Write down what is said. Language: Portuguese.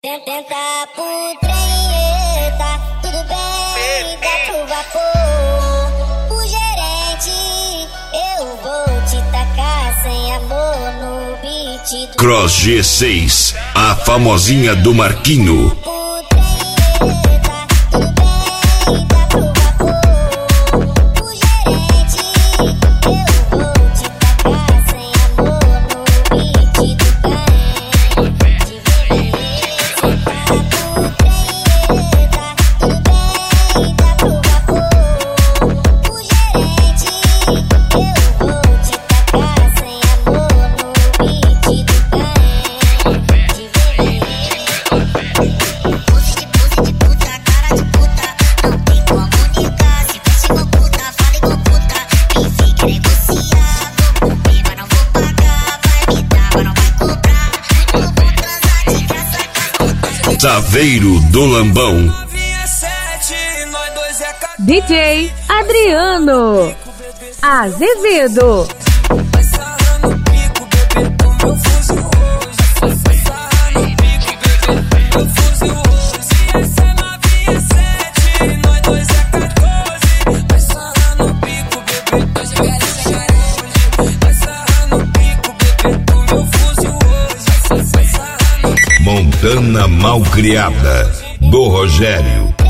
Tenta pro trem, tá tudo bem, dá pro vapor. O gerente, eu vou te tacar sem amor no beat. Cross G6, a famosinha do Marquinho. Saveiro do Lambão. DJ Adriano Azevedo. Montana Malcriada, do Rogério.